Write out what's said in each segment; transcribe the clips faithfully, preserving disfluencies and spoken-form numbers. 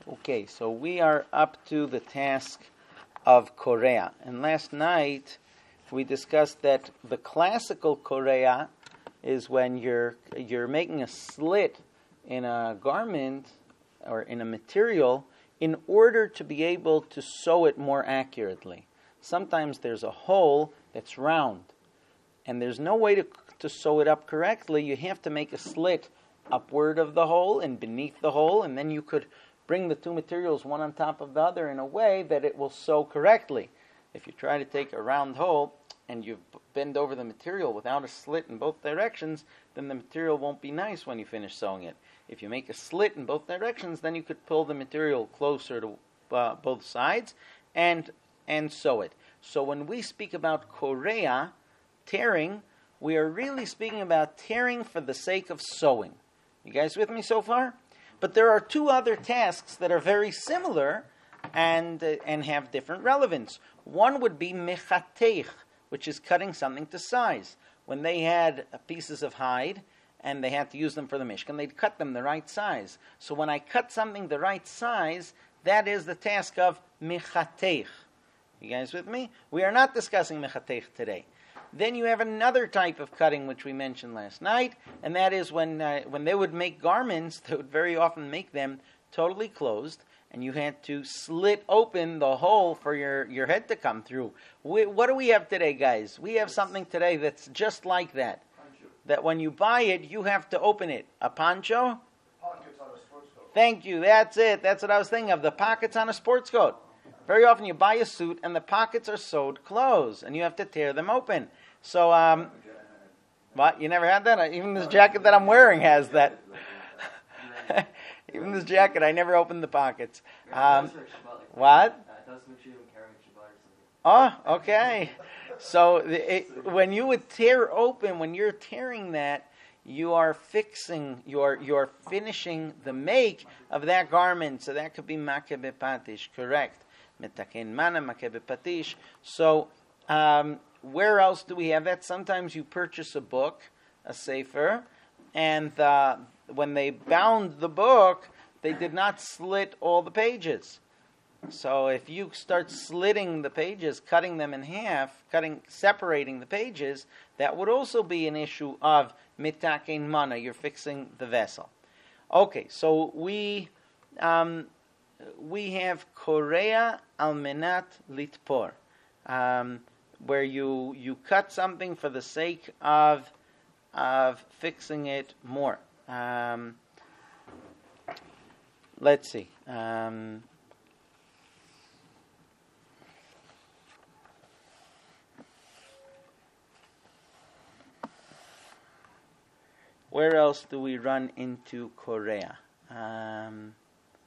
Okay, so we are up to the task of Korea. And last night we discussed that the classical Korea is when you're you're making a slit in a garment or in a material in order to be able to sew it more accurately. Sometimes there's a hole that's round, and there's no way to to sew it up correctly. You have to make a slit upward of the hole and beneath the hole, and then you could bring the two materials one on top of the other in a way that it will sew correctly. If you try to take a round hole and you bend over the material without a slit in both directions, then the material won't be nice when you finish sewing it. If you make a slit in both directions, then you could pull the material closer to uh, both sides and and sew it. So when we speak about Korea, tearing, we are really speaking about tearing for the sake of sewing. You guys with me so far? But there are two other tasks that are very similar and uh, and have different relevance. One would be mechateich, which is cutting something to size. When they had uh, pieces of hide and they had to use them for the mishkan, they'd cut them the right size. So when I cut something the right size, that is the task of mechateich. You guys with me? We are not discussing mechateich today. Then you have another type of cutting which we mentioned last night, and that is when uh, when they would make garments, they would very often make them totally closed, and you had to slit open the hole for your, your head to come through. We, what do we have today, guys? We have something today that's just like that. Poncho. That when you buy it, you have to open it. A poncho? Pockets on a sports coat. Thank you. That's it. That's what I was thinking of. The pockets on a sports coat. Very often you buy a suit and the pockets are sewed closed, and you have to tear them open. So, um, what? You never had that? Even this jacket that I'm wearing has that. Even this jacket, I never opened the pockets. Um, what? Oh, okay. So, it, when you would tear open, when you're tearing that, you are fixing, you're, you're finishing the make of that garment. So that could be makeh bepatish, correct. Metaken mana, makeh bepatish. So, um, where else do we have that? Sometimes you purchase a book, a sefer, and uh, when they bound the book, they did not slit all the pages. So if you start slitting the pages, cutting them in half, cutting, separating the pages, that would also be an issue of mitaken mana. You're fixing the vessel. Okay, so we um, we have korea almenat litpor. Um, where you you cut something for the sake of of fixing it more. Um, let's see. Um, where else do we run into Korea? Um,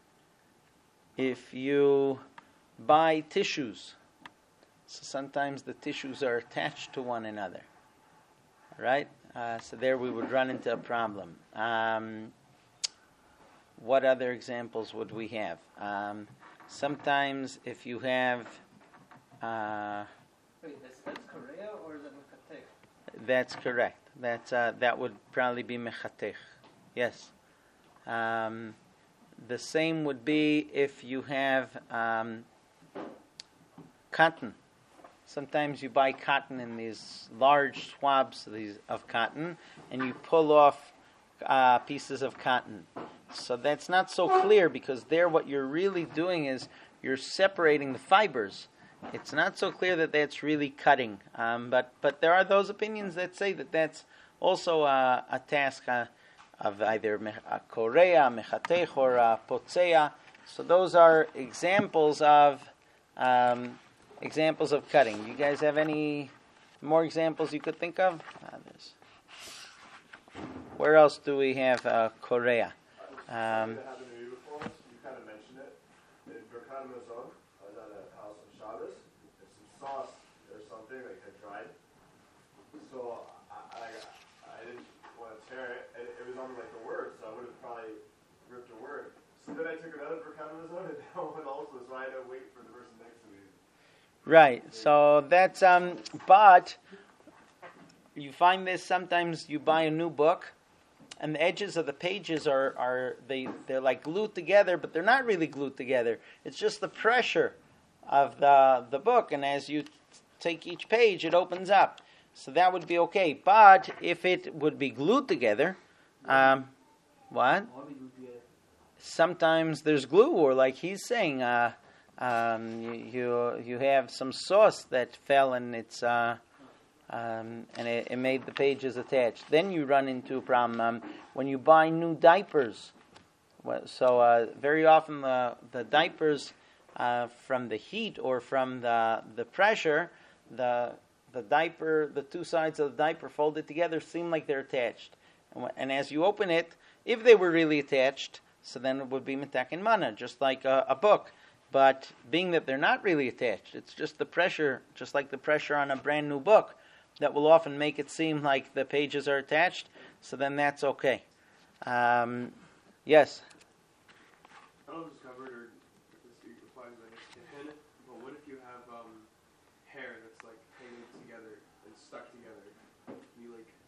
if you buy tissues, so sometimes the tissues are attached to one another, right? Uh, so there we would run into a problem. Um, what other examples would we have? Um, sometimes if you have... Uh, Wait, that's, that's Korea or is that mechatech? That's correct. That's, uh, that would probably be mechatech. Yes. Um, the same would be if you have um, cotton. Sometimes you buy cotton in these large swabs of, these, of cotton, and you pull off uh, pieces of cotton. So that's not so clear, because there what you're really doing is you're separating the fibers. It's not so clear that that's really cutting. Um, but, but there are those opinions that say that that's also a, a task uh, of either a korea, mechatech, or a potzea. So those are examples of... Um, Examples of cutting. You guys have any more examples you could think of? Ah, where else do we have uh, Korea? Um, You kind of mentioned it. In Birkat Hamazon, I was at a house on Shabbos. There's some sauce or something like had dried. So I, I, I didn't want to tear it. It, it was on like the word, so I would have probably ripped a word. So then I took another Birkat Hamazon, and that one also. So I had to wait for the person next to me. Right, so that's, um, but you find this sometimes you buy a new book and the edges of the pages are, are they they're like glued together, but they're not really glued together. It's just the pressure of the the book, and as you take each page, it opens up. So that would be okay. But if it would be glued together, um, what? Sometimes there's glue, or like he's saying, uh, um, you, you you have some sauce that fell and it's uh, um, and it, it made the pages attached. Then you run into a problem um, when you buy new diapers. So uh, very often the the diapers uh, from the heat or from the the pressure, the the diaper, the two sides of the diaper folded together seem like they're attached. And, w- and as you open it, if they were really attached, so then it would be mitaken mana, just like a, a book. But being that they're not really attached, it's just the pressure, just like the pressure on a brand new book, that will often make it seem like the pages are attached. So then that's okay. Um, yes? I don't know if it's covered or if this applies to it, but what if you have um, hair that's like hanging together and stuck together? Can you like...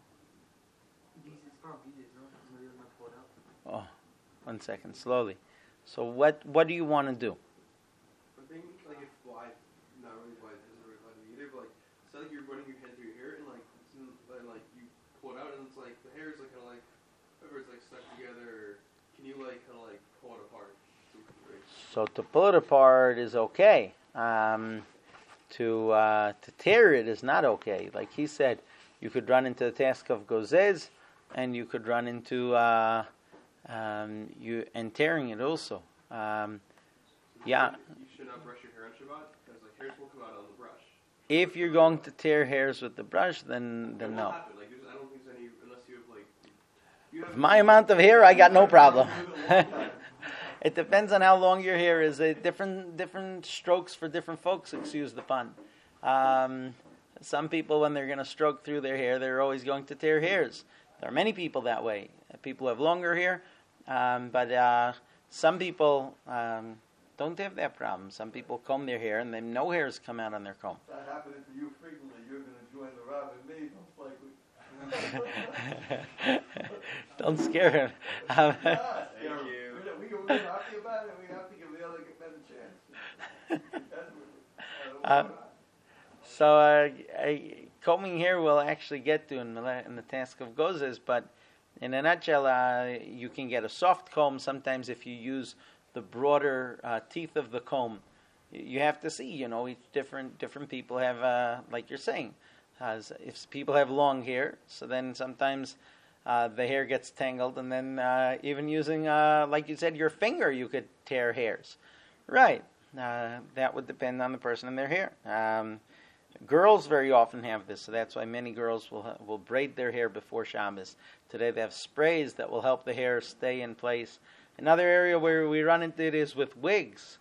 Oh, one second, slowly. So what what do you want to do? I think like if well, I not really why it doesn't really apply to me either, but like it's like you're running your hand through your hair and like and like you pull it out and it's like the hair is like kind of like whatever it's like stuck together. Can you like kind of like pull it apart? So to pull it apart is okay. Um, to uh, to tear it is not okay. Like he said, you could run into the task of gozez, and you could run into uh, um, you and tearing it also. Um, yeah. You should not brush your hair on Shabbat because like hairs will come out on the brush. If you're going to tear hairs with the brush, then then no. Happen. Like, I don't think there's any unless you have like. You have My amount of hair, I got no problem. It depends on how long your hair is. Uh, different different strokes for different folks, excuse the pun. Um, some people, when they're going to stroke through their hair, they're always going to tear hairs. There are many people that way. People have longer hair, um, but uh, some people um, don't have that problem. Some people comb their hair, and then no hairs come out on their comb. That happening to you frequently. You're going to join the Rav and me, most likely. Don't scare him. Um, Thank you. We can talk to you about it. We have to give the other men a chance. uh, so uh, I, combing hair we'll actually get to in the, in the task of gozes, but in a nutshell, uh, you can get a soft comb sometimes if you use the broader uh, teeth of the comb. You have to see, you know, each different different people have, uh, like you're saying, uh, if people have long hair, so then sometimes uh, the hair gets tangled, and then uh, even using, uh, like you said, your finger, you could tear hairs. Right. Uh, that would depend on the person and their hair. Um, girls very often have this, so that's why many girls will will braid their hair before Shabbos. Today they have sprays that will help the hair stay in place. Another area where we run into it is with wigs.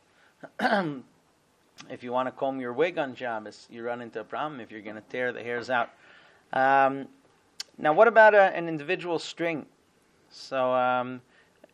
If you want to comb your wig on Shabbos, you run into a problem if you're going to tear the hairs out. Um, now, what about a, an individual string? So, um,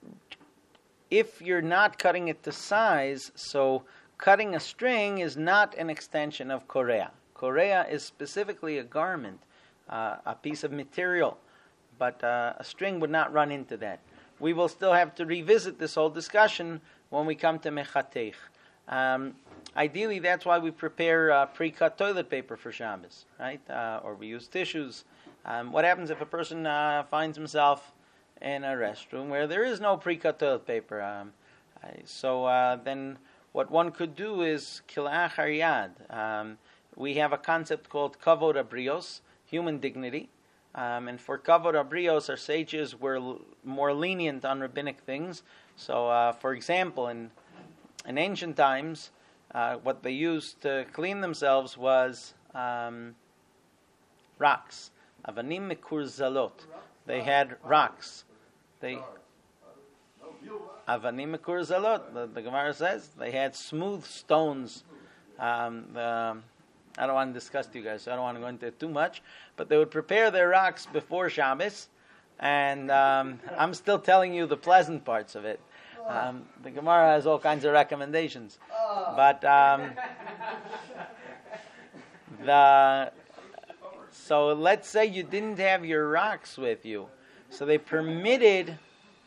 if you're not cutting it to size, so cutting a string is not an extension of korea. Korea is specifically a garment, uh, a piece of material, but uh, a string would not run into that. We will still have to revisit this whole discussion when we come to mechatech. Um, ideally, that's why we prepare uh, pre-cut toilet paper for Shabbos, right? Uh, or we use tissues. Um, what happens if a person uh, finds himself in a restroom where there is no pre-cut toilet paper? Um, I, so uh, then what one could do is kila'achar yad. Um, we have a concept called kavod abrios, human dignity. Um, and for kavod abrios, our sages were l- more lenient on rabbinic things. So, uh, for example, in in ancient times, uh, what they used to clean themselves was um, rocks. Avanim mikur zalot. They had rocks. They Avanim mikur zalot. The, the Gemara says they had smooth stones. Um, the, I don't want to discuss to you guys, so I don't want to go into it too much. But they would prepare their rocks before Shabbos, and um, I'm still telling you the pleasant parts of it. Um, the Gemara has all kinds of recommendations, but um, the so let's say you didn't have your rocks with you, So they permitted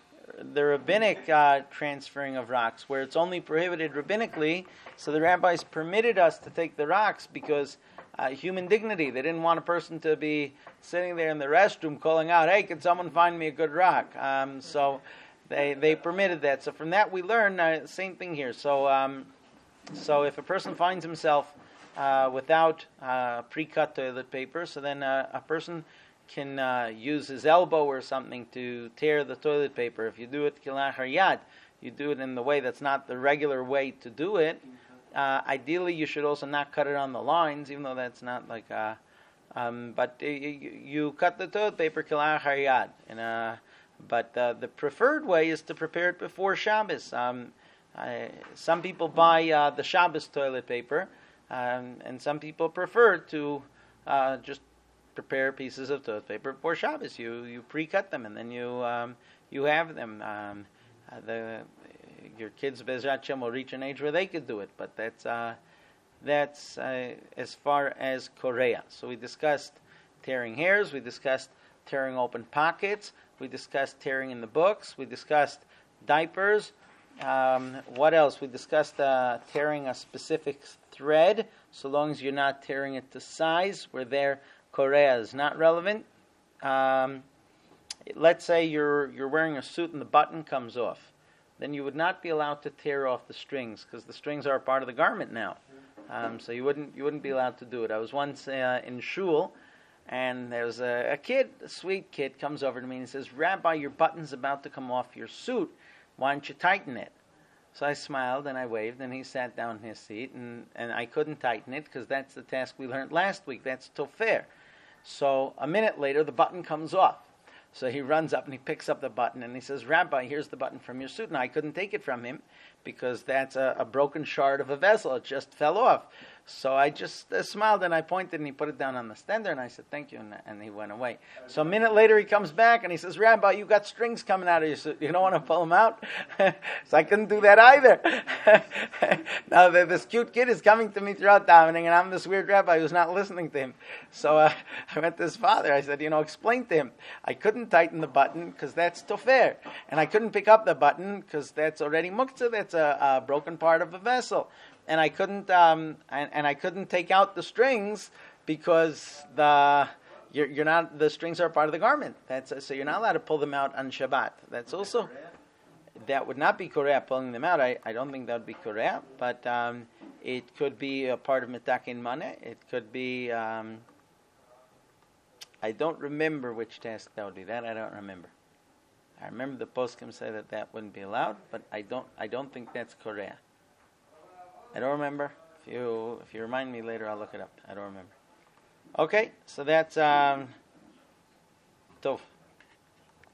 the rabbinic uh, transferring of rocks, where it's only prohibited rabbinically. So the rabbis permitted us to take the rocks because uh, human dignity. They didn't want a person to be sitting there in the restroom calling out, "Hey, can someone find me a good rock?" Um, so they they permitted that. So from that we learn uh, same thing here. So um, so if a person finds himself uh, without uh, pre-cut toilet paper, so then uh, a person can uh, use his elbow or something to tear the toilet paper. If you do it kilachar yad, you do it in the way that's not the regular way to do it. Uh, ideally, you should also not cut it on the lines, even though that's not like a... Um, but uh, you, you cut the toilet paper kilachar yad. And, uh, but uh, the preferred way is to prepare it before Shabbos. Um, I, some people buy uh, the Shabbos toilet paper, um, and some people prefer to uh, just prepare pieces of toilet paper for Shabbos. You you pre-cut them and then you um, you have them. Um, uh, the your kids Bezrat Hashem will reach an age where they could do it, but that's uh, that's uh, as far as Korea. So we discussed tearing hairs. We discussed tearing open pockets. We discussed tearing in the books. We discussed diapers. Um, what else? We discussed uh, tearing a specific thread, so long as you're not tearing it to size. We're there. Korea is not relevant. Um, let's say you're you're wearing a suit and the button comes off, then you would not be allowed to tear off the strings because the strings are a part of the garment now. Um, so you wouldn't you wouldn't be allowed to do it. I was once uh, in shul, and there was a, a kid, a sweet kid, comes over to me and says, "Rabbi, your button's about to come off your suit. Why don't you tighten it?" So I smiled and I waved, and he sat down in his seat, and, and I couldn't tighten it because that's the task we learned last week. That's tofer. So a minute later, the button comes off. So he runs up and he picks up the button and he says, "Rabbi, here's the button from your suit." And I couldn't take it from him because that's a, a broken shard of a vessel. It just fell off. So I just uh, smiled and I pointed and he put it down on the stender and I said, "Thank you," and, and he went away. So a minute later he comes back and he says, "Rabbi, you got strings coming out of your suit. You don't want to pull them out?" So I couldn't do that either. Now the, this cute kid is coming to me throughout davening and I'm this weird rabbi who's not listening to him. So uh, I went to his father. I said, you know, explain to him. I couldn't tighten the button because that's tofer. And I couldn't pick up the button because that's already muktzah. That's a, a broken part of a vessel. And I couldn't, um, and, and I couldn't take out the strings because the you're, you're not the strings are part of the garment. That's so you're not allowed to pull them out on Shabbat. That's also that would not be Korea pulling them out. I, I don't think that would be Korea, but um, it could be a part of Mitakin Maneh. It could be. Um, I don't remember which task that would be. That I don't remember. I remember the poskim say that that wouldn't be allowed, but I don't. I don't think that's Korea. I don't remember. If you if you remind me later, I'll look it up. I don't remember. Okay, so that's um, Tov.